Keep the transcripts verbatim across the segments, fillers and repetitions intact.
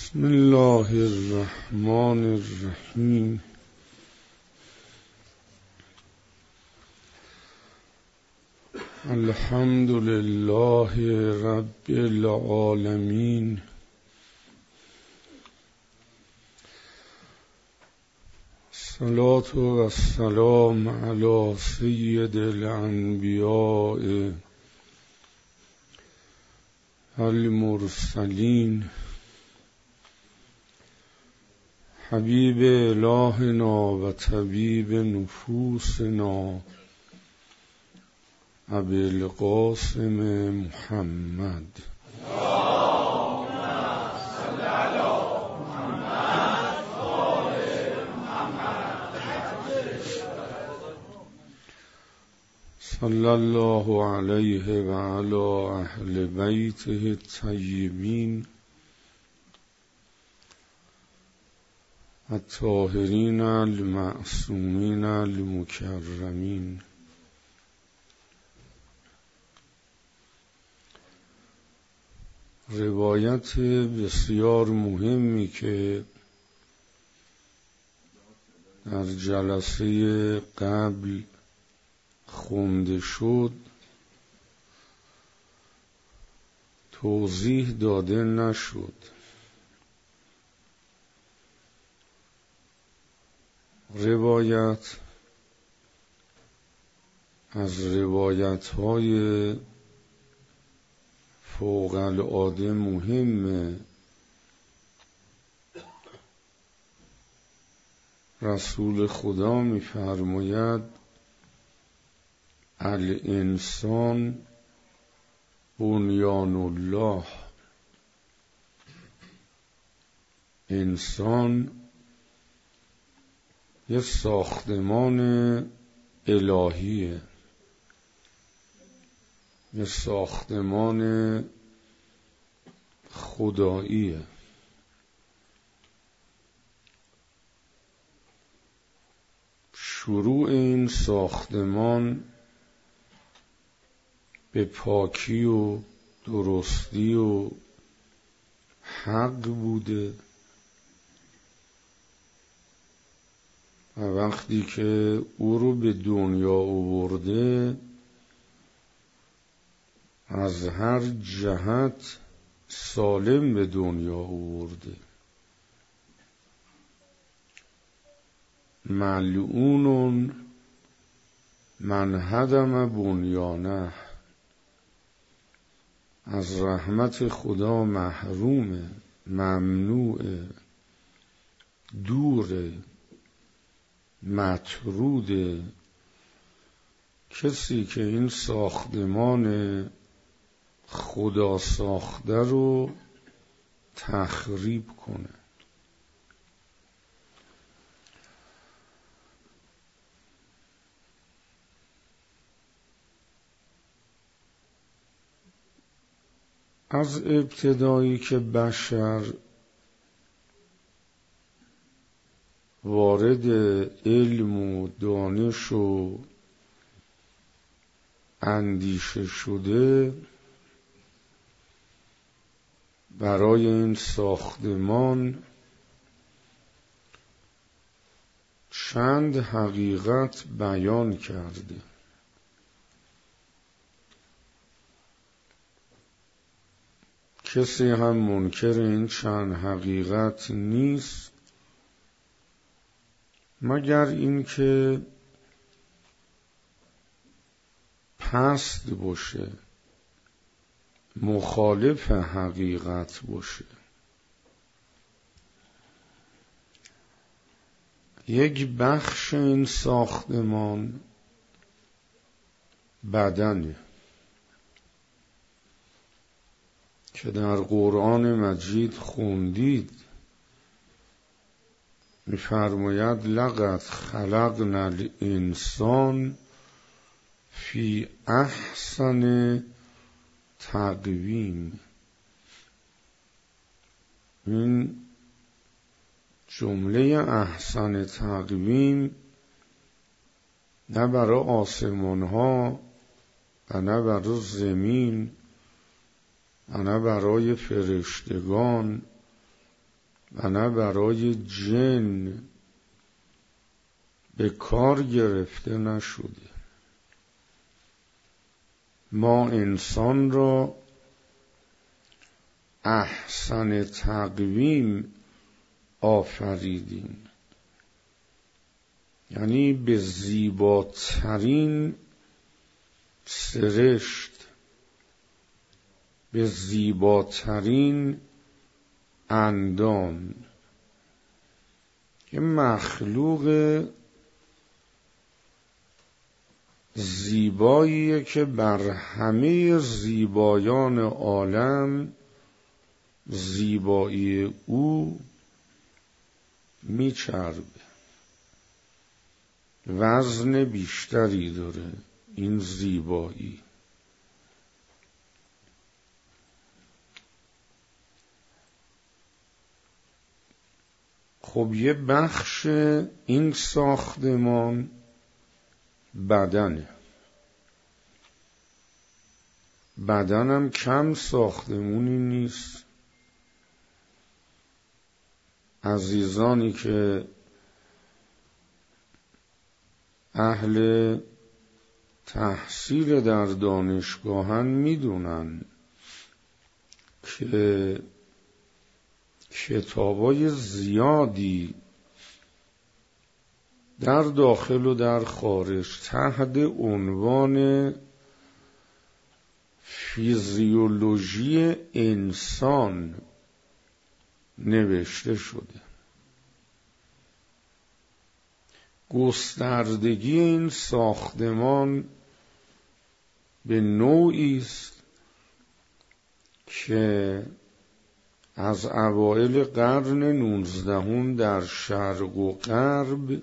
بسم الله الرحمن الرحیم. الحمد لله رب العالمین. الصلاة والسلام علی سید الانبیاء المرسلین حبیب الهنا و طبیب نفوسنا ابی القاسم محمد. صلی الله علیه و علی اهل بیته الطیبین الطاهرین المعصومین المکرمین. روایت بسیار مهمی که در جلسه قبل خونده شد توضیح داده نشد. روایت از روایت‌های فوق العاده مهم رسول خدا می‌فرماید الانسان بنیان الله. انسان یه ساختمان الهیه، یه ساختمان خداییه. شروع این ساختمان به پاکی و درستی و حق بوده و وقتی که او رو به دنیا آورده از هر جهت سالم به دنیا آورده. ملعون من هدم بنیانه، از رحمت خدا محرومه، ممنوعه، دوره، مطروده کسی که این ساختمان خدا ساخته رو تخریب کنه. از ابتدایی که بشر وارد علم و دانش و اندیشه شده، برای این ساختمان چند حقیقت بیان کرده. کسی هم منکر این چند حقیقت نیست مگر اینکه پست باشه، مخالف حقیقت باشه. یک بخش این ساختمان بدنه که در قرآن مجید خوندید، می‌فرماید لقد خلقنا الانسان فی احسن تقویم. این جمله احسن تقویم نه برای آسمان ها و نه برای زمین و نه برای فرشتگان و نه برای جن به کار گرفته نشده. ما انسان را احسن تقویم آفریدیم، یعنی به زیباترین سرشت، به زیباترین اندام. یه مخلوق زیباییه که بر همه زیبایان عالم زیبایی او میچربه، وزن بیشتری داره این زیبایی. خب یه بخش این ساختمان بدنه. بدنم کم ساختمونی نیست. عزیزانی که اهل تحصیل در دانشگاهن میدونن که کتابای زیادی در داخل و در خارج تحت عنوان فیزیولوژی انسان نوشته شده. گستردگی این ساختمان به نوعی است که از اوایل قرن نوزدهم در شرق و غرب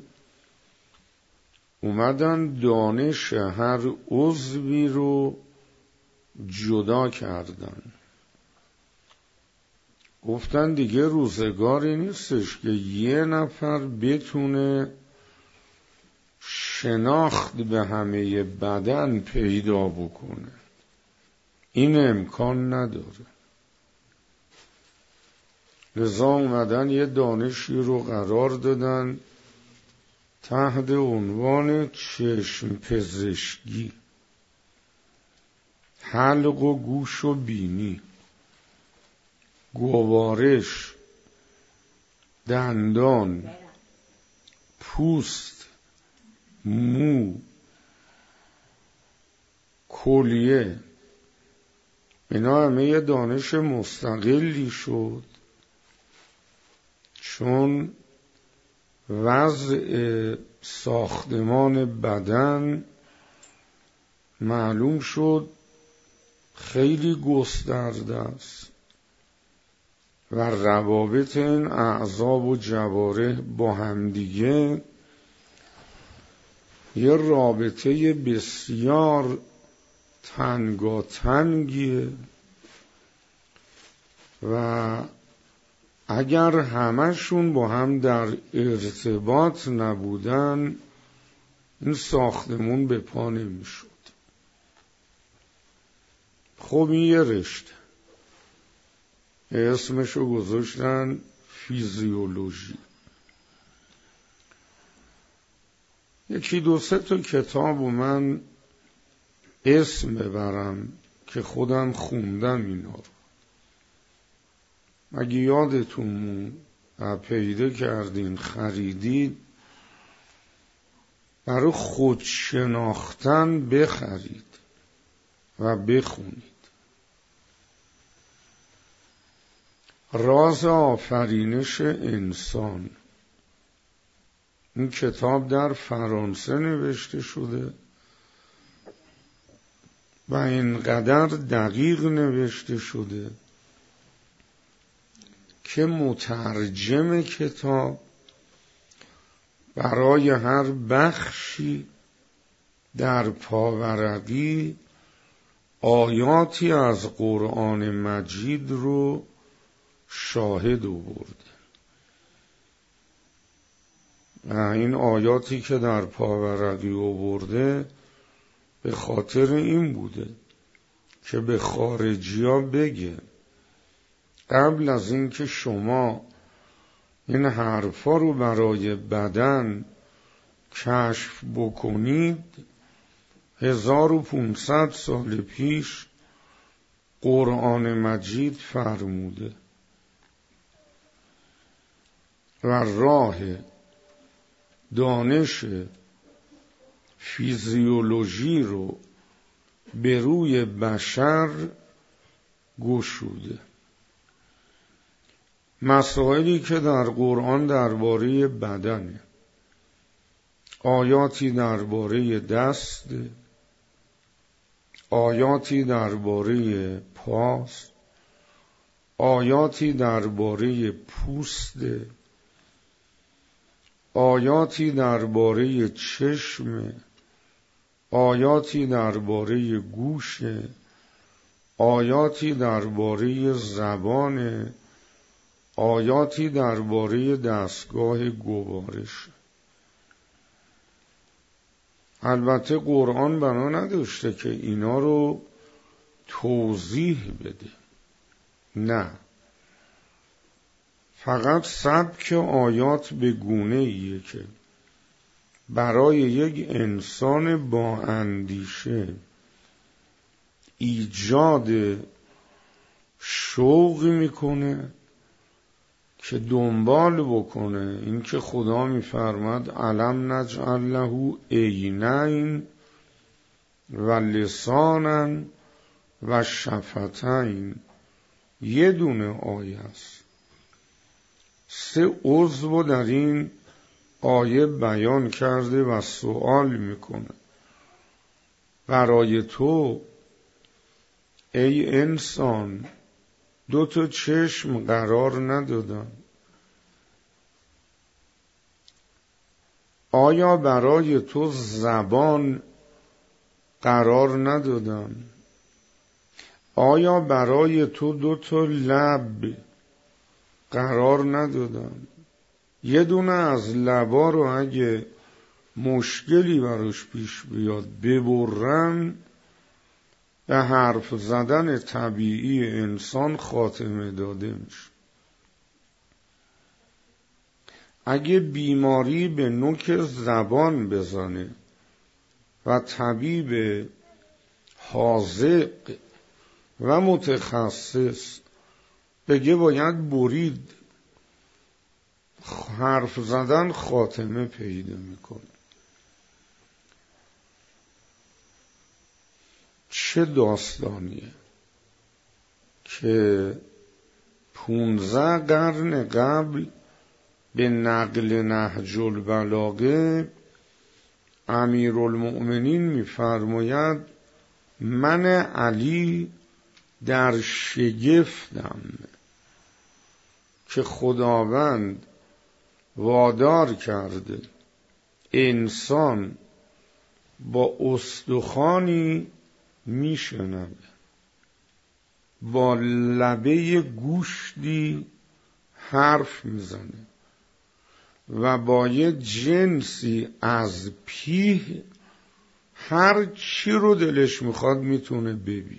اومدن دانش هر عضوی رو جدا کردن. گفتن دیگه روزگاری نیستش که یه نفر بتونه شناخت به همه بدن پیدا بکنه. این امکان نداره. لذا اومدن یه دانشی رو قرار دادن تحت عنوان چشم پزشکی، حلق و گوش و بینی، گوارش، دندان، پوست، مو، کلیه. اینا همه یه دانش مستقلی شد چون وضع ساختمان بدن معلوم شد خیلی گسترده است و روابط این اعضا و جوارح با همدیگه یه رابطه بسیار تنگاتنگیه و اگر همشون با هم در ارتباط نبودن این ساختمون به پا نمیشد. خب این یه رشته اسمشو گذاشتن فیزیولوژی. یکی دو سه تا کتاب و من اسم ببرم که خودم خوندم اینا رو. اگه یادتون پیدا کردین خریدید، برای خود شناختن بخرید و بخونید. راز آفرینش انسان، این کتاب در فرانسه نوشته شده و اینقدر دقیق نوشته شده که مترجم کتاب برای هر بخشی در پاورقی آیاتی از قرآن مجید رو شاهد آورده. و این آیاتی که در پاورقی آورده به خاطر این بوده که به خارجی ها بگه قبل از این که شما این حرفا رو برای بدن کشف بکنید، هزار و پونصد سال پیش قرآن مجید فرموده و راه دانش فیزیولوژی رو به روی بشر گشوده. مسائلی که در قرآن درباره بدنه، آیاتی درباره دست، آیاتی درباره پاست، آیاتی درباره پوست، آیاتی درباره چشم، آیاتی درباره گوش، آیاتی درباره زبان، آیاتی درباره دستگاه گوارش. البته قرآن بنا نداشته که اینا رو توضیح بده، نه، فقط سبک آیات به گونه ایه که برای یک انسان با اندیشه ایجاد شوق میکنه که دنبال بکنه. این که خدا میفرماد علم نجعل له عینین و لسانا و شفتین، یه دونه آیه است، سه عضو در این آیه بیان کرده و سوال میکنه برای تو ای انسان دو تا چشم قرار ندادم، آیا برای تو زبان قرار ندادم؟ آیا برای تو دو تا لب قرار ندادم؟ یه دونه از لبا رو اگه مشکلی براش پیش بیاد ببرن، به حرف زدن طبیعی انسان خاتمه داده میشه. اگه بیماری به نوک زبان بزنه و طبیب حاذق و متخصص بگه باید برید، حرف زدن خاتمه پیدا میکنه. چه داستانیه که پونزده قرن قبل به نقل نهج البلاغه امیرالمؤمنین میفرماید من علی در شگفتم که خداوند وادار کرده انسان با استخوانی میشنوه، با لبه گوشتی حرف میزنه و با یه جنسی از پیه هر چی رو دلش میخواد میتونه ببینه.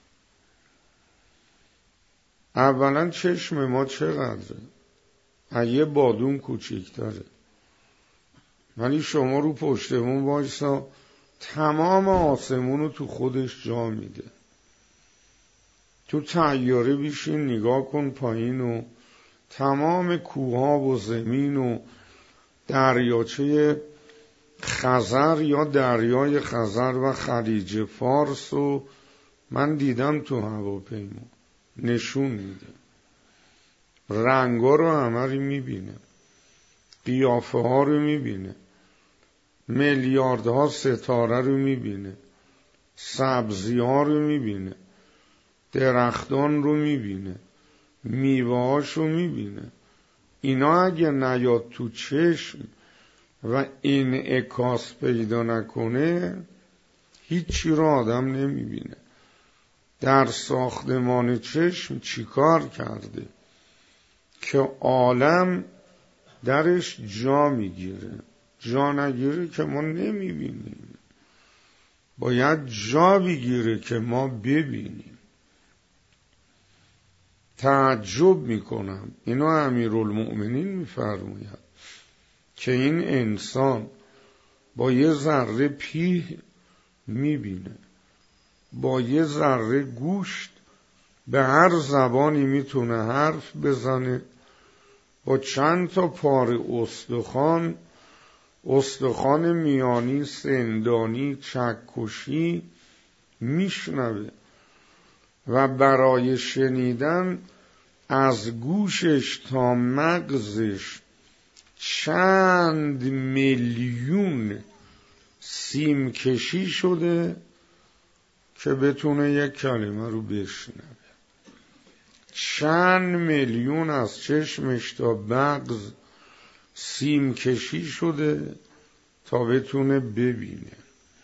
اولا چشم ما چقدره؟ یه بادون کوچیک‌تره، ولی شما رو پشتمون وایسا تمام آسمون رو تو خودش جا میده. تو طیاره بیشین نگاه کن پایین و تمام کوها و زمین و دریاچه خزر یا دریای خزر و خلیج فارس و من دیدم تو هواپیما نشون میده، رنگا رو همه رو میبینه، قیافه ها رو میبینه، میلیاردها ستاره رو میبینه، سبزی ها رو میبینه، درختان رو میبینه، میوه هاش رو میبینه. اینا اگه نیاد تو چشم و انعکاس پیدا نکنه هیچی رو آدم نمیبینه. در ساختمان چشم چیکار کرده که عالم درش جا میگیره؟ جا نگیره که ما نمیبینیم، باید جا بگیره که ما ببینیم. تعجب میکنم، اینو امیرالمؤمنین میفرماید که این انسان با یه ذره پیه میبینه، با یه ذره گوشت به هر زبانی میتونه حرف بزنه، با چند تا پاره استخوان، استخوان میانی، سندانی، چکشی میشنوه و برای شنیدن از گوشش تا مغزش چند میلیون سیم کشی شده که بتونه یک کلمه رو بشنوه. چند میلیون از چشمش تا مغز سیم کشی شده تا بتونه ببینه.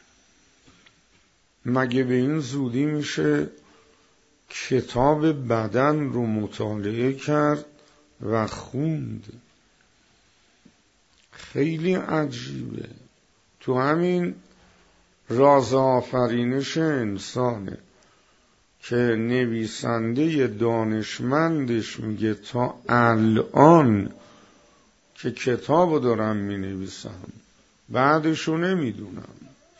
مگه به این زودی میشه کتاب بدن رو مطالعه کرد و خوند؟ خیلی عجیبه. تو همین راز آفرینش انسانه که نویسنده دانشمندش میگه تا الان که کتابو دارم مینویسم، بعدشو نمیدونم،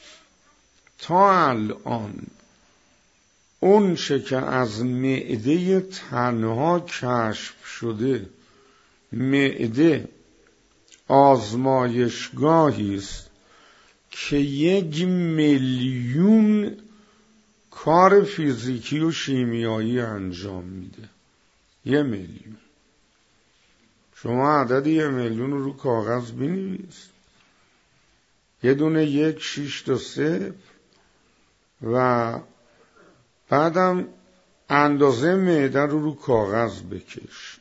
تا الان اون چه که از معده تنها کشف شده، معده آزمایشگاهی است که یک میلیون کار فیزیکی و شیمیایی انجام میده. یه میلیون. شما عدد یه میلیون رو کاغذ بنویس، یه دونه یک شیش تا صفر و بعدم اندازه معده رو رو کاغذ بکش.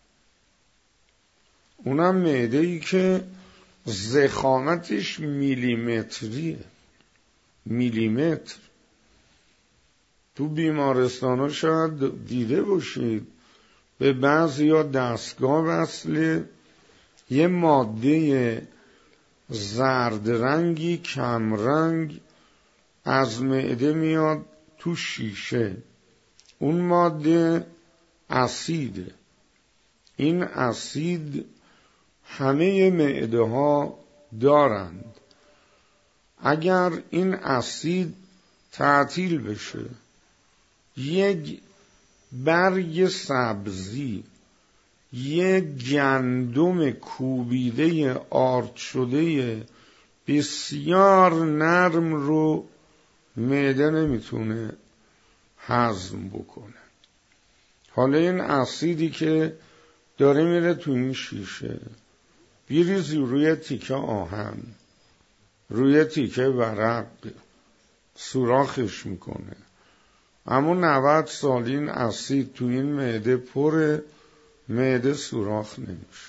اونم معده ای که ضخامتش میلیمتریه. میلیمتر. تو بیمارستان ها شاید دیده باشید به بعضی ها دستگاه وصله، یه ماده زرد رنگی کم رنگ از معده میاد تو شیشه. اون ماده اسیده. این اسید همه معده ها دارند. اگر این اسید تعطیل بشه، یک برگ سبزی، یک گندم کوبیده آرد شده بسیار نرم رو معده نمیتونه هضم بکنه. حالا این اسیدی که داره میره تو این شیشه، بیریزی روی تیکه آهن، روی تیکه ورق، سوراخش میکنه. اما نود سال این اسید تو این معده پره، معده سوراخ نمیشه.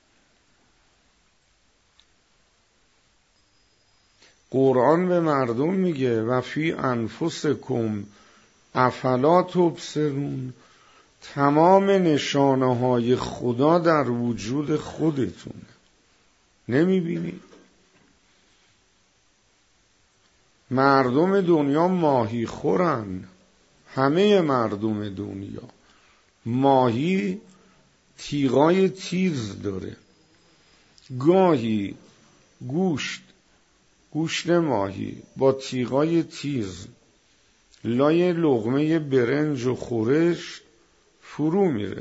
قرآن به مردم میگه و فی انفسکم افلا تبصرون، تمام نشانه های خدا در وجود خودتونه، نمیبینی؟ مردم دنیا ماهی خورن، همه مردم دنیا. ماهی تیغای تیز داره، گاهی گوشت گوشت ماهی با تیغای تیز لای لقمه برنج و خورش فرو میره.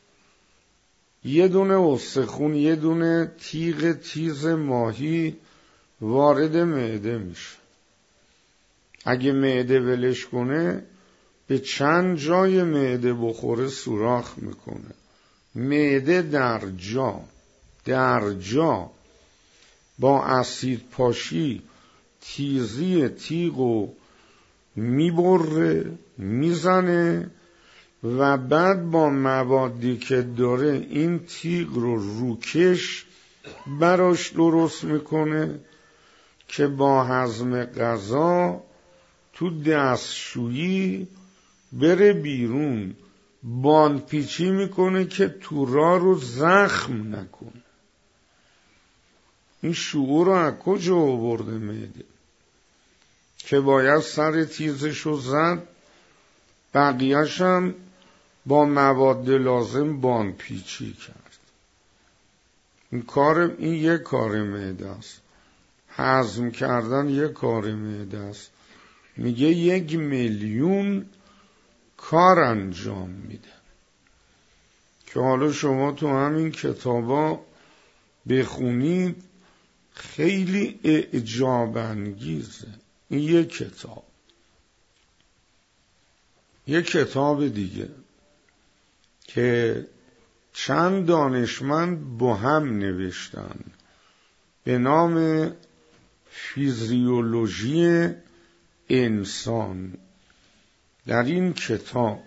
یه دونه استخون، یه دونه تیغ تیز ماهی وارد معده میشه. اگه معده ولش کنه به چند جای معده بخوره سوراخ میکنه. معده در جا در جا با اسید پاشی تیزی تیغو میبره، میزنه و بعد با موادی که داره این تیغ رو روکش براش درست میکنه که با هضم غذا تو دستشویی بره بیرون، باندپیچی میکنه که تورا رو زخم نکنه. این شعور رو از کجا آورده معده که باید سر تیزش رو زد، بقیه‌ش هم با مواد لازم باندپیچی کرد. این کار این یک کار معده است. هضم کردن یک کار معده است. میگه یک میلیون کار انجام میده که حالا شما تو همین کتابا بخونید، خیلی اعجاب انگیزه. این یک کتاب. یک کتاب دیگه که چند دانشمند با هم نوشتن به نام فیزیولوژی انسان. در این کتاب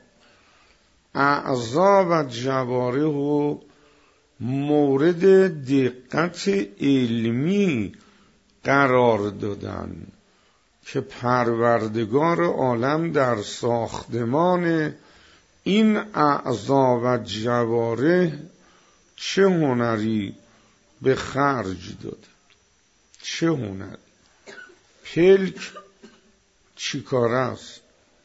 اعضا و جوارح مورد دقت علمی قرار دادن که پروردگار عالم در ساختمان این اعضا و جوارح چه هنری به خرج داده. چه هنری؟ پلک چی کار است؟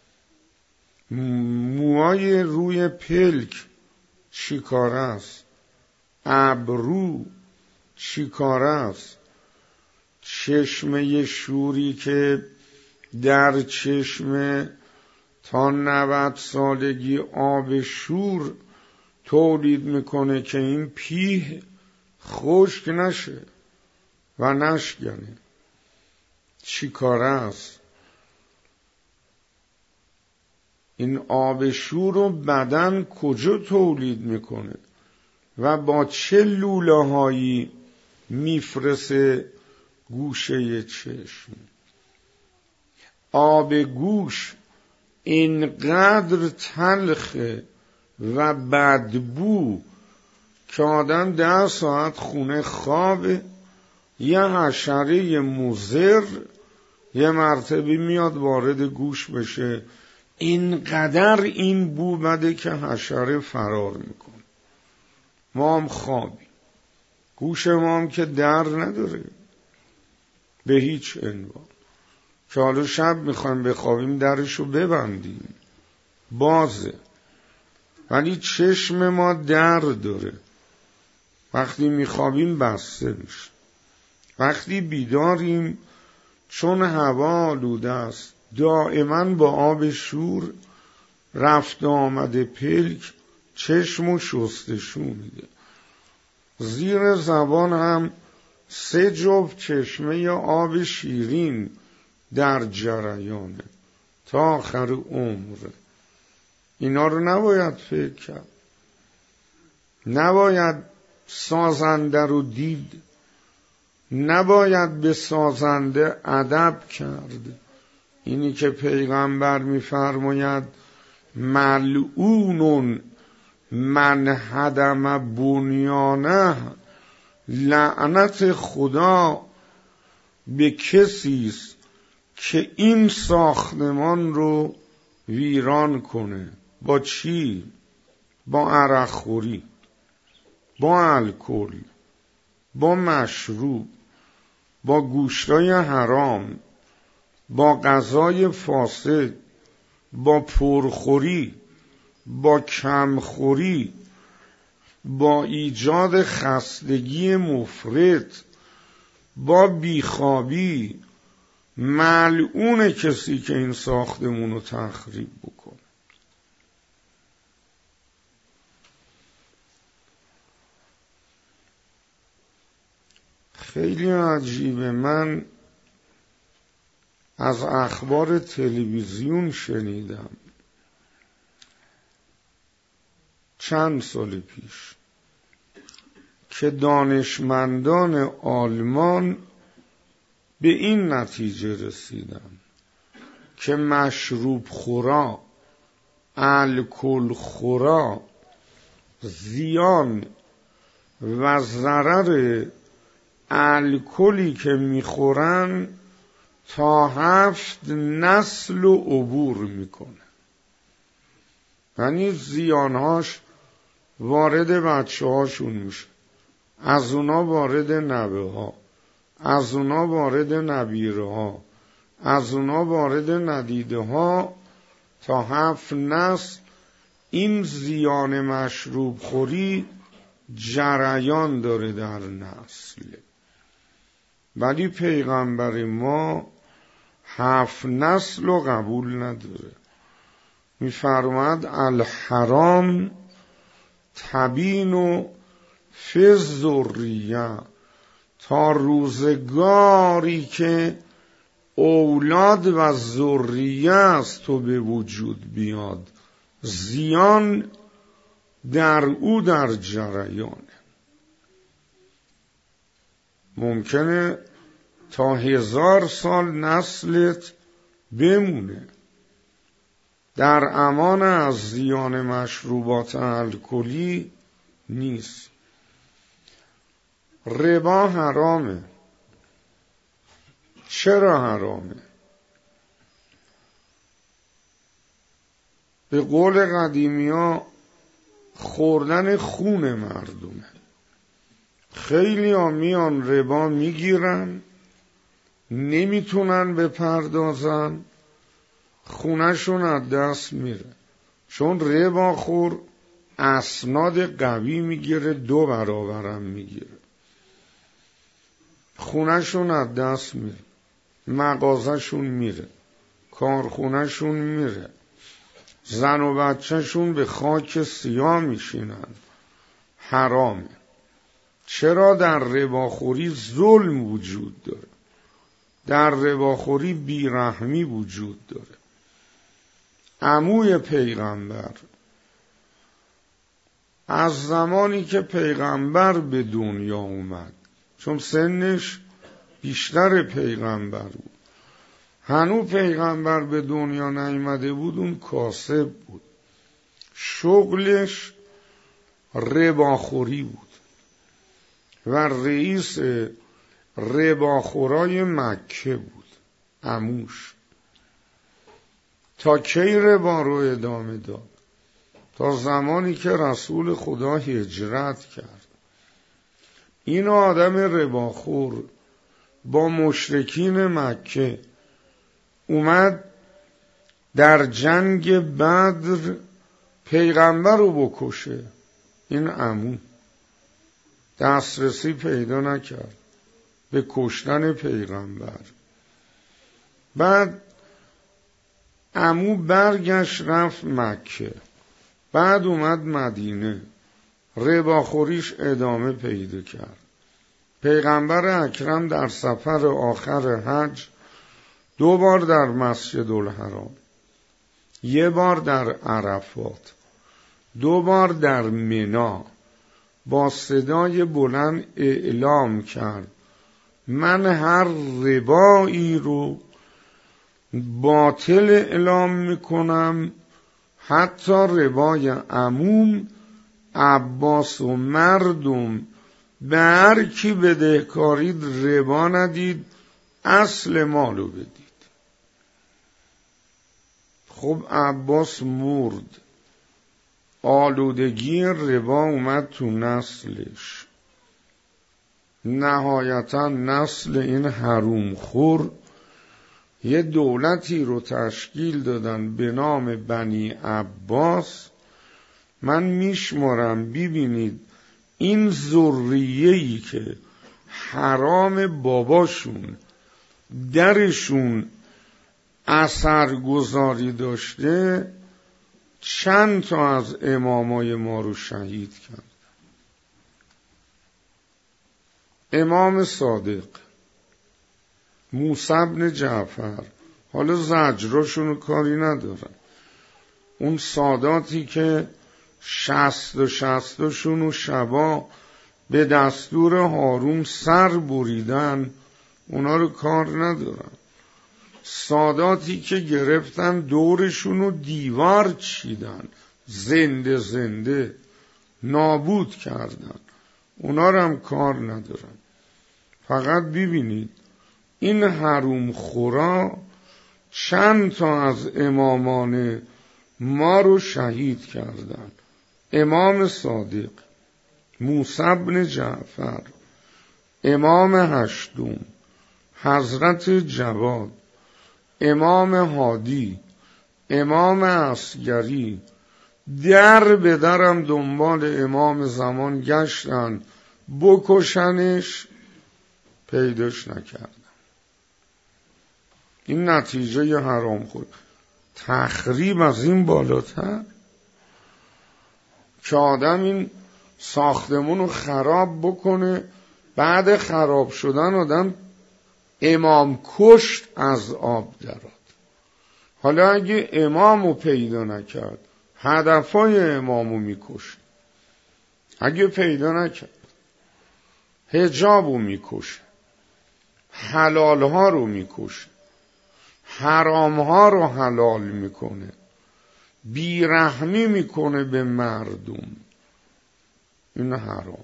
موهای روی پلک چی کار است؟ ابرو چی کار است؟ چشمه شوری که در چشمه تا نود سالگی آب شور تولید میکنه که این پیه خشک نشه و نشکنه. چی کار است؟ این آب شور رو بدن کجا تولید میکنه و با چه لوله هایی میفرسه گوشه چشم؟ آب گوش اینقدر تلخه و بدبو که آدم ده ساعت خونه خوابه، یه حشره مضر یه مرتبه میاد وارد گوش بشه، اینقدر این بو بده که حشره فرار میکنه. ما هم خوابیم، گوش ما هم که در نداره به هیچ عنوان، که حالا شب میخوایم بخوابیم درشو ببندیم بازه، ولی چشم ما در داره، وقتی میخوابیم بسته میشه. وقتی بیداریم چون هوا آلوده است دائما با آب شور رفت آمده پلک چشم و شستشو میده. زیر زبان هم سه جفت چشمه یا آب شیرین در جریانه تا آخر عمر. اینا رو نباید فکر کرد، نباید سازنده رو دید، نباید به سازنده ادب کرد. اینی که پیغمبر می‌فرماید ملعون من هدم بنیانه، لعنت خدا به کسی است که این ساختمان رو ویران کنه. با چی؟ با عرق خوری، با الکل، با مشروب، با گوشتای حرام، با غذای فاسد، با پرخوری، با کمخوری، با ایجاد خستگی مفرط، با بیخوابی. ملعون کسی که این ساختمون رو تخریب بکنه. خیلی عجیبه، من از اخبار تلویزیون شنیدم چند سال پیش که دانشمندان آلمان به این نتیجه رسیدن که مشروب خورا، الکل خورا زیان و ضرر الکلی که میخورن تا هفت نسل و عبور میکنه. یعنی زیانهاش وارد بچه هاشون میشه، از اونا وارد نوه ها، از اونا وارد نبیره ها، از اونا وارد ندیده ها، تا هفت نسل این زیان مشروب خوری جریان داره در نسل، ولی پیغمبر ما هفت نسل رو قبول نداره. میفرماد الحرام تبین و فی ذریه، تا روزگاری که اولاد و ذریه از تو به وجود بیاد زیان در او در جریانه. ممکنه تا هزار سال نسلت بمونه در امان از زیان مشروبات الکلی نیست. ربا حرامه. چرا حرامه؟ به قول قدیمی ها خوردن خون مردمه. خیلی ها میان ربا میگیرن، نمیتونن بپردازن، خونهشون از دست میره. چون ربا خور اسناد قوی میگیره، دو برابرم میگیره، خونهشون از دست میره، مغازهشون میره، کارخونهشون میره، زن و بچهشون به خاک سیاه میشینن. حرامه. چرا؟ در رباخوری ظلم وجود داره، در رباخوری بیرحمی وجود داره. عموی پیغمبر از زمانی که پیغمبر به دنیا اومد، چون سنش بیشتر پیغمبر بود، هنوز پیغمبر به دنیا نیامده بود، اون کاسب بود، شغلش رباخوری بود و رئیس رباخورای مکه بود عموش. تا کی ربا رو ادامه داد؟ تا زمانی که رسول خدا هجرت کرد. این آدم رباخور با مشرکین مکه اومد در جنگ بدر پیغمبر رو بکشه. این عمو دسترسی پیدا نکرد به کشتن پیغمبر. بعد عمو برگشت رفت مکه، بعد اومد مدینه، رباخوریش ادامه پیدا کرد. پیغمبر اکرم در سفر آخر حج دو بار در مسجد الحرام، یه بار در عرفات، دو بار در منی با صدای بلند اعلام کرد من هر ربایی رو باطل اعلام میکنم، حتی ربای عموم، عباس و مردم، به هر کی بدهکارید ربا ندید، اصل مالو بدید. خب عباس مرد، آلودگی ربا اومد تو نسلش، نهایتا نسل این حروم خور یه دولتی رو تشکیل دادن به نام بنی عباس. من میشمارم ببینید این ذریه‌ای که حرام باباشون درشون اثرگذاری داشته، چند تا از امامای ما رو شهید کرد. امام صادق، موسی بن جعفر، حالا زجراشون کاری ندارن، اون ساداتی که شصت و شصتشون و شبا به دستور هارون سر بریدن، اونا رو کار ندارن. ساداتی که گرفتن دورشون رو دیوار چیدن، زنده زنده نابود کردن، اونا رو هم کار ندارن. فقط ببینید این حروم خورا چند تا از امامان ما رو شهید کردن. امام صادق، موسی بن جعفر، امام هشتم، حضرت جواد، امام هادی، امام عسگری، در به درم دنبال امام زمان گشتن بکشنش، پیداش نکردم. این نتیجه حرام خور. تخریب از این بالاتر که آدم این ساختمون رو خراب بکنه، بعد خراب شدن آدم امام کشت از آب درآد. حالا اگه امامو پیدا نکرد، هدفای امامو میکشه. اگه پیدا نکرد، حجابو میکشه، حلالها رو میکشه، حرامها رو حلال میکنه، بیرحمی میکنه به مردم. این حرام.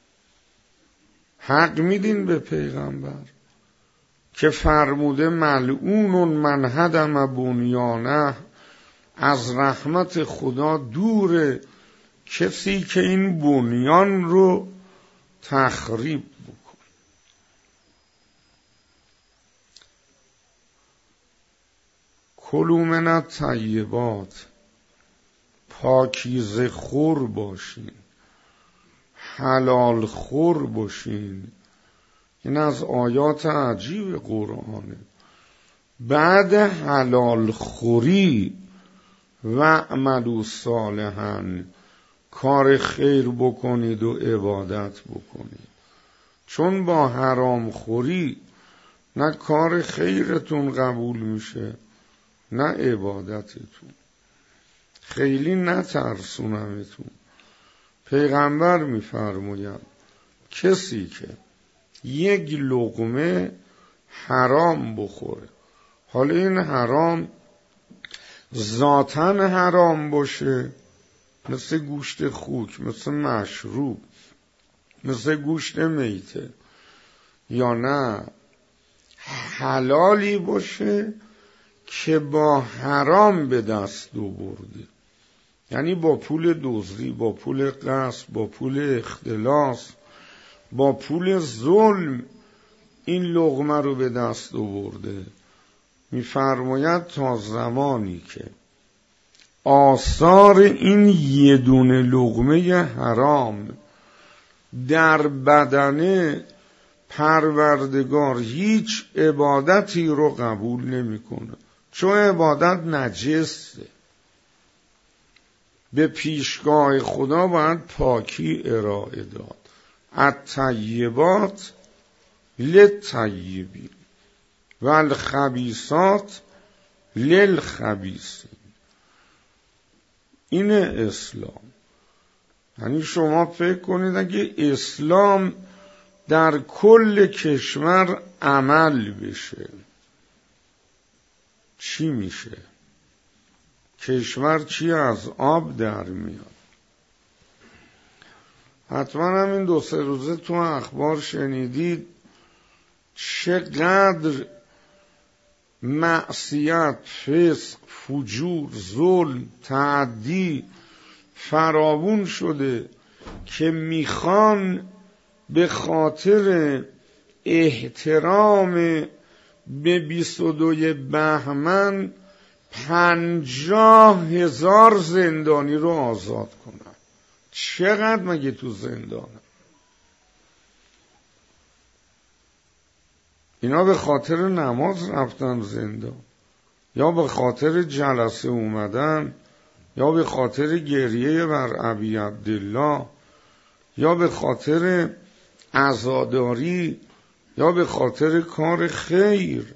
حق میدین به پیغمبر که فرموده ملعون من هدم بنیانه، از رحمت خدا دوره کسی که این بنیان رو تخریب بکنه. کلوا من الطیبات، پاکیزه خور باشین، حلال خور باشین. این از آیات عجیب قرآنه. بعد حلال خوری و اعملوا صالحا، کار خیر بکنید و عبادت بکنید. چون با حرام خوری نه کار خیرتون قبول میشه نه عبادتتون. خیلی نترسونمتون. پیغمبر میفرماید کسی که یک لقمه حرام بخوره، حالا این حرام ذاتاً حرام باشه، مثل گوشت خوک، مثل مشروب، مثل گوشت میته، یا نه حلالی باشه که با حرام به دست آورده، یعنی با پول دزدی، با پول غصب، با پول اختلاس، با پول ظلم این لقمه رو به دست آورده. میفرماید تا زمانی که آثار این یه دونه لقمه حرام در بدن پروردگار هیچ عبادتی رو قبول نمیکنه، چون عبادت نجسه. به پیشگاه خدا باید پاکی ارائه داد. الطیبات للطیبین و الخبیثات للخبیثین. این اسلام. یعنی شما فکر کنید اگه اسلام در کل کشور عمل بشه چی میشه؟ کشور چی از آب در میاد؟ حتما همین دو سه روزه تو اخبار شنیدید چقدر معصیت، فسق، فجور، ظلم، تعدی فراوون شده که میخوان به خاطر احترام به بیست و دوی بهمن پنجاه هزار زندانی رو آزاد کنن. چقدر مگه تو زندانه؟ اینا به خاطر نماز رفتن زندان، یا به خاطر جلسه اومدن، یا به خاطر گریه بر ابی عبدالله، یا به خاطر عزاداری، یا به خاطر کار خیر.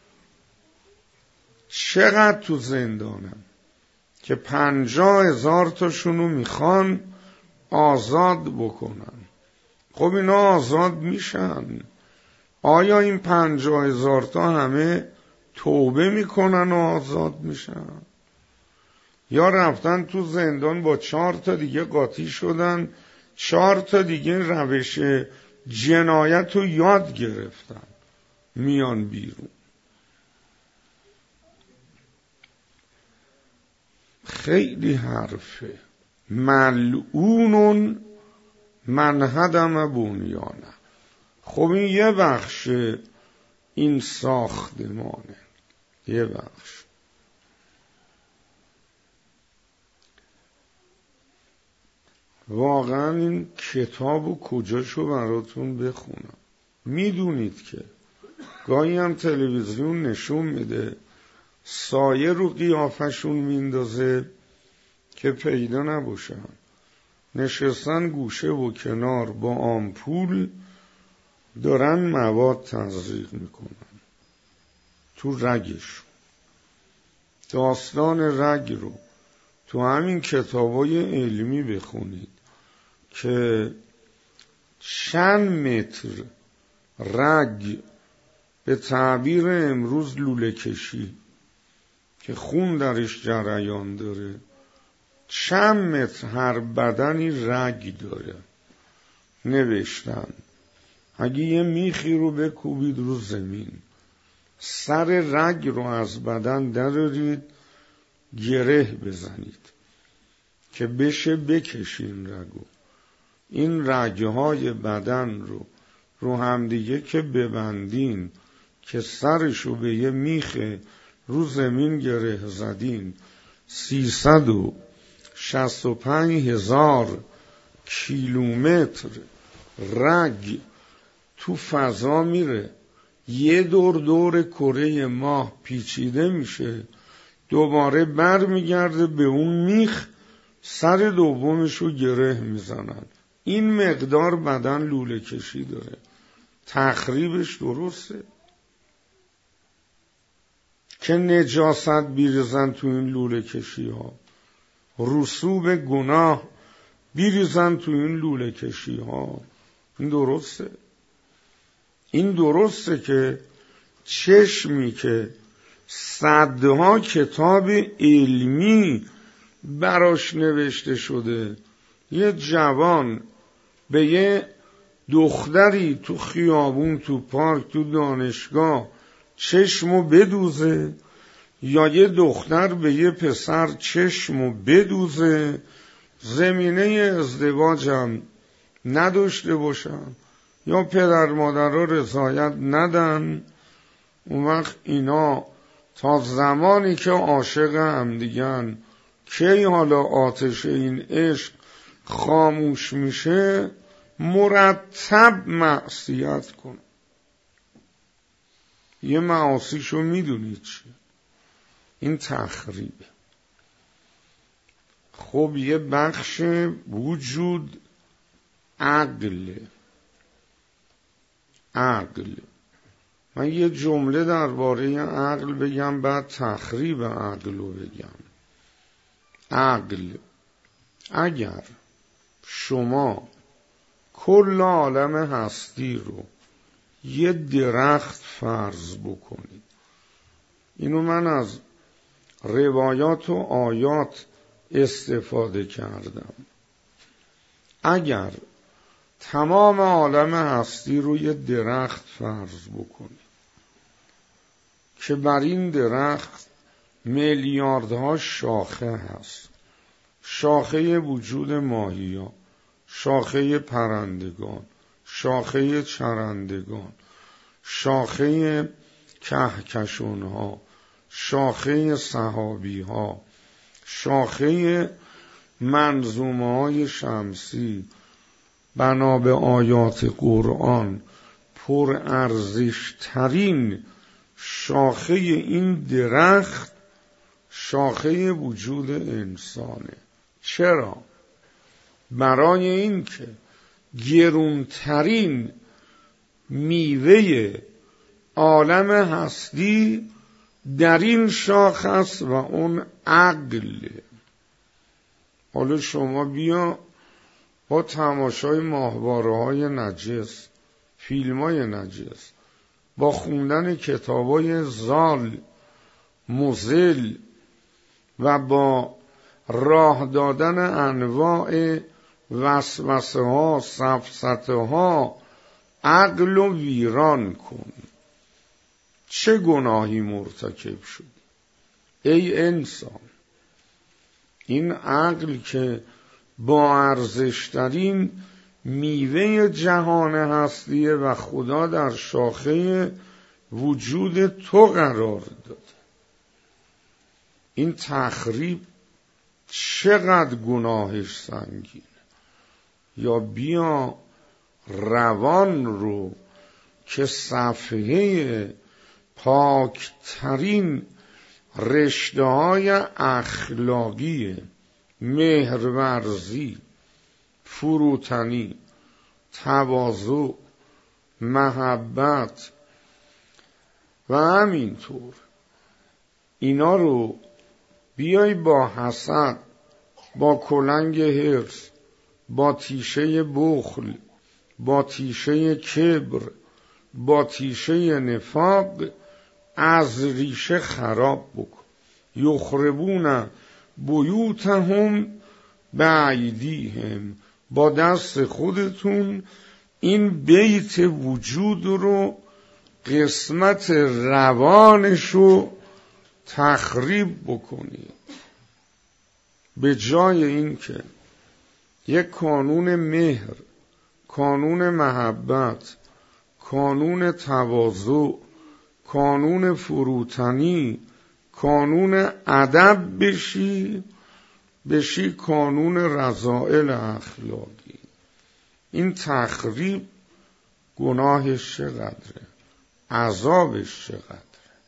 چقدر تو زندانم که پنجاه هزار تاشونو میخوان آزاد بکنن. خب اینا آزاد میشن. آیا این پنجاه هزار تا همه توبه میکنن و آزاد میشن؟ یا رفتن تو زندان با چهار تا دیگه قاطی شدن، چهار تا دیگه روش جنایت رو یاد گرفتن، میان بیرون. خیلی حرفه. ملعون من هدم بنیانه. خب این یه بخش این ساختمانه، یه بخش. واقعا این کتابو کجاشو براتون بخونم؟ میدونید که گاهی هم تلویزیون نشون میده سایه رو قیافشون میندازه که پیدا نباشن، نشستن گوشه و کنار با آمپول دارن مواد تزریق میکنن تو رگشون. داستان رگ رو تو همین کتابای علمی بخونید که چند متر رگ به تعبیر امروز لوله کشی که خون درش جریان داره، چند متر هر بدنی رگ داره. نوشتن اگه یه میخی رو بکوبید رو زمین، سر رگ رو از بدن درارید، گره بزنید که بشه بکشین رگو، این رگهای بدن رو رو همدیگه که ببندین که سرشو به یه میخ رو زمین گره زدین، سیصد و شصت و پنج هزار کیلومتر رگ تو فضا میره، یه دور دور کره ماه پیچیده میشه، دوباره بر میگرده به اون میخ، سر دومشو گره میزنن. این مقدار بدن لوله کشی داره. تخریبش درسته که نجاست بیریزن تو این لوله کشی ها، رسوب گناه بیریزن تو این لوله کشی ها. این درسته؟ این درسته که چشمی که صدها کتاب علمی براش نوشته شده، یه جوان به یه دختری تو خیابون، تو پارک، تو دانشگاه چشمو بدوزه، یا یه دختر به یه پسر چشمو بدوزه، زمینه ازدواجم نداشته باشن یا پدر مادرها رضایت ندن، اون وقت اینا تا زمانی که عاشق هم دیگن، کی حالا آتش این عشق خاموش میشه، مرتب معصیت کن. یه معاصیشو میدونید چی؟ این تخریبه. خب یه بخش وجود عقل عقل من یه جمله درباره عقل بگم، بعد تخریب عقل رو بگم. عقل، اگر شما کل عالم هستی رو یه درخت فرض بکنید، اینو من از روایات و آیات استفاده کردم، اگر تمام عالم هستی رو یه درخت فرض بکنید که بر این درخت میلیاردها شاخه هست، شاخه وجود ماهی‌ها، شاخه پرندگان، شاخه چرندگان، شاخه کهکشان‌ها، شاخه سحابی‌ها، شاخه منظومه‌های شمسی، بنا به آیات قرآن پر ارزش ترین شاخه این درخت شاخه وجود انسانه. چرا؟ برای این که گرونترین میوه عالم هستی در این شاخه است و اون عقل. حالا شما بیا با تماشای ماهواره‌های نجس، فیلم‌های نجس، با خوندن کتابای زال، مضل و با راه دادن انواع وسوسه ها، سفسطه ها، عقل و ویران کن. چه گناهی مرتکب شد ای انسان؟ این عقل که با ارزشترین میوه جهان هستیه و خدا در شاخه وجود تو قرار داده. این تخریب چقدر گناهش سنگینه. یا بیا روان رو که صفحه پاکترین رشته های اخلاقی، مهرورزی، فروتنی، تواضع، محبت و همینطور اینا رو بیای با حسد، با کلنگ حرص، با تیشه بخل، با تیشه کبر، با تیشه نفاق از ریشه خراب بکن. یخربون بیوتهم بایدیهم، با دست خودتون این بیت وجود رو، قسمت روانشو تخریب بکنید. به جای این که یک کانون مهر، کانون محبت، کانون تواضع، کانون فروتنی، کانون ادب بشی، بشی کانون رذائل اخلاقی. این تخریب گناهش چقدره، عذابش چقدره.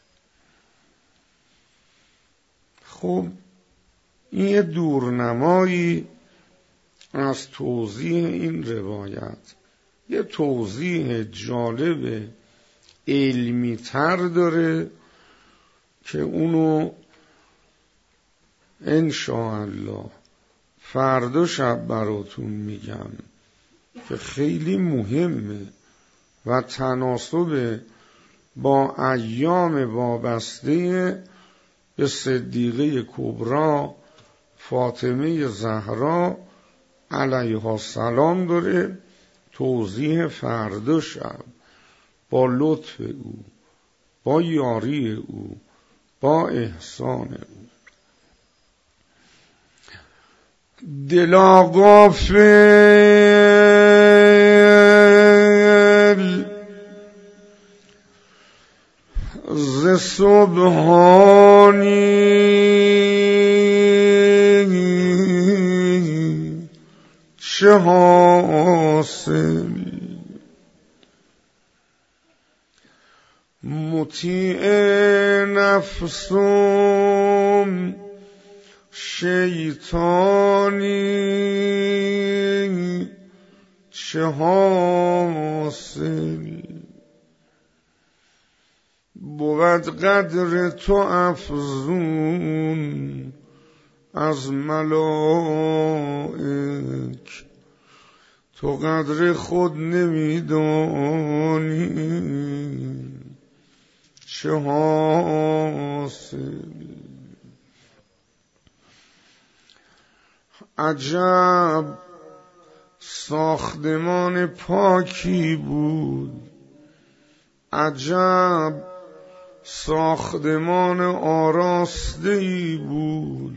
خب این یه دورنمایی از توضیح این روایت. یه توضیح جالب علمی تر داره که اونو انشاءالله فردا شب براتون میگم که خیلی مهمه و تناسب با ایام وابسته به صدیقه کبری فاطمه زهرا علیها السلام داره. توضیح فردا شب با لطف او، با یاری او، با احسان او. دلا غافل ز سبحانی چه حاصل، مطیع نفسم شیطانی چه حاصل، بود قدر تو افزون از ملائک، تو قدر خود نمیدانی چه حاصل. عجب ساختمان پاکی بود، عجب ساختمان آراسته‌ای بود،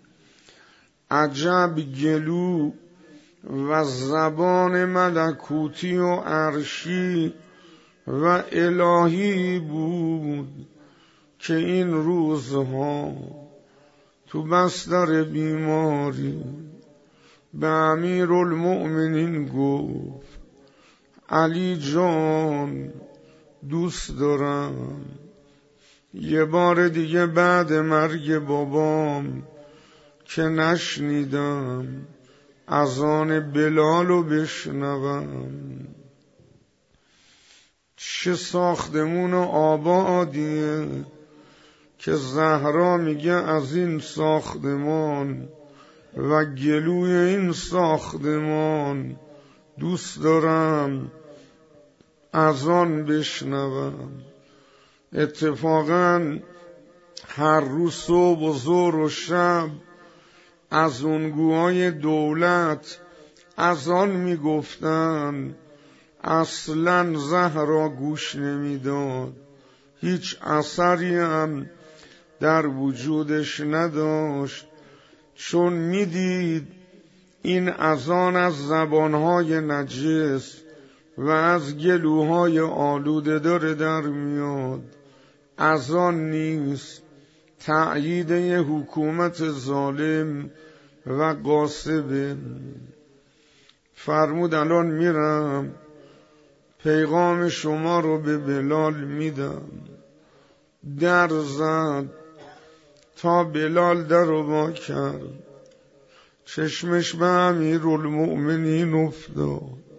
عجب گلو و زبان ملکوتی و عرشی و الهی بود که این روزها تو بستر بیماری به امیرالمؤمنین گفت علی جان دوست دارم یه بار دیگه بعد مرگ بابام که نشنیدم اذان بلالو بشنوم. چه ساختمون آبادیه که زهرا میگه از این ساختمان و گلوی این ساختمان دوست دارم اذان بشنوم. اتفاقا هر روز صبح و ظهر و شب از اونگوهای دولت اذان میگفتن، اصلا زهرا گوش نمیداد، هیچ اثری هم در وجودش نداشت، چون میدید این اذان از زبانهای نجس و از گلوهای آلوده داره در میاد. اذان نیست، تأیید یه حکومت ظالم و غاصب. فرمود الان میرم پیغام شما رو به بلال میدم. در زد تا بلال در رو با کرد، چشمش به امیرالمؤمنین افتاد،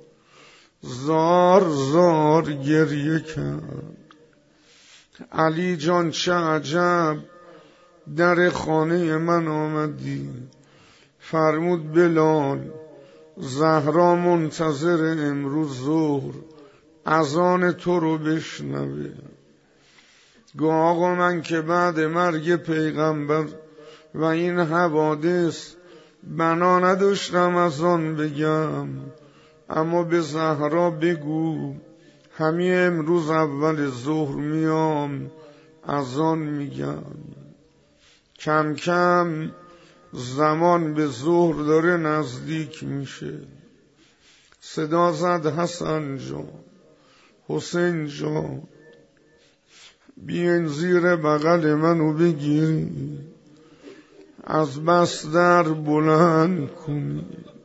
زار زار گریه کرد. علی جان چه عجب در خانه من آمدی. فرمود بلال زهرا منتظر امروز ظهر اذان تو رو بشنوه. گو آقا من که بعد مرگ پیغمبر و این حوادث بنا نداشتم از آن بگم، اما به زهرا بگو همین امروز اول ظهر میام از آن میگم. کم کم زمان به ظهر داره نزدیک میشه. صدا زد حسن جان، حسین جان، بیاین زیر بغل منو بگیری، از بس در بلند کنی.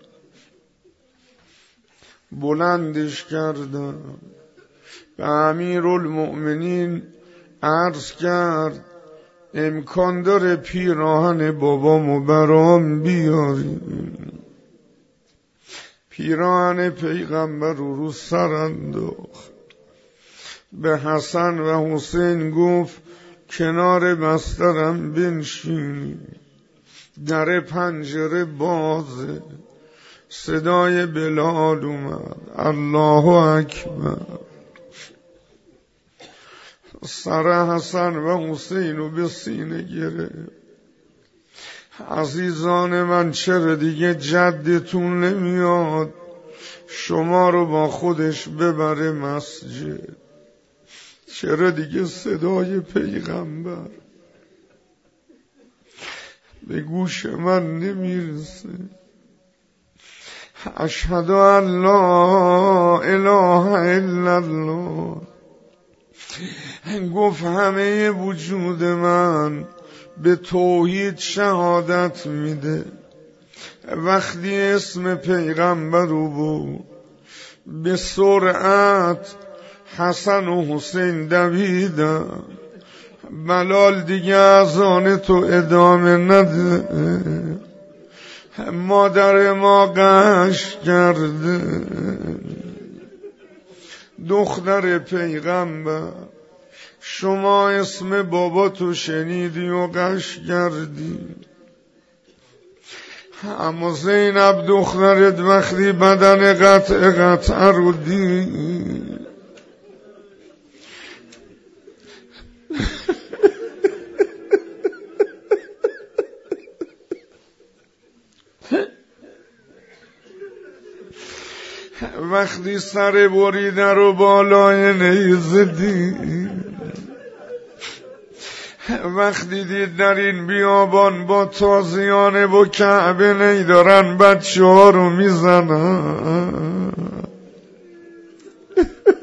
بلندش کردم، به امیرالمؤمنین عرض کرد امکان داره پیراهن بابامو برام بیاری. پیراهن پیغمبر رو رو سر انداخت، به حسن و حسین گفت کنار بسترم بنشینی. در پنجره بازه، صدای بلال اومد الله اکبر. سر حسن و حسین رو به سینه گرفت. عزیزان من چرا دیگه جدتون نمیاد شما رو با خودش ببره مسجد؟ چرا دیگه صدای پیغمبر به گوش من نمیرسه؟ اشهد ان لا اله الا الله. گفت همه وجود من به توحید شهادت میده. وقتی اسم پیغمبر رو بود به سرعت حسن و حسین دویدن. بلال دیگه اذان تو ادامه نده، مادر ما قش کرده. دختر پیغمبر شما اسم بابا تو شنیدی و قش کردی، اما زینب دخترت وقتی بدن قطع قطع رو دید وقتی سر بریده رو بالای نیزه دید، وقتی دید در این بیابان با تازیانه با کعبه نی دارن بچه ها رو میزنن،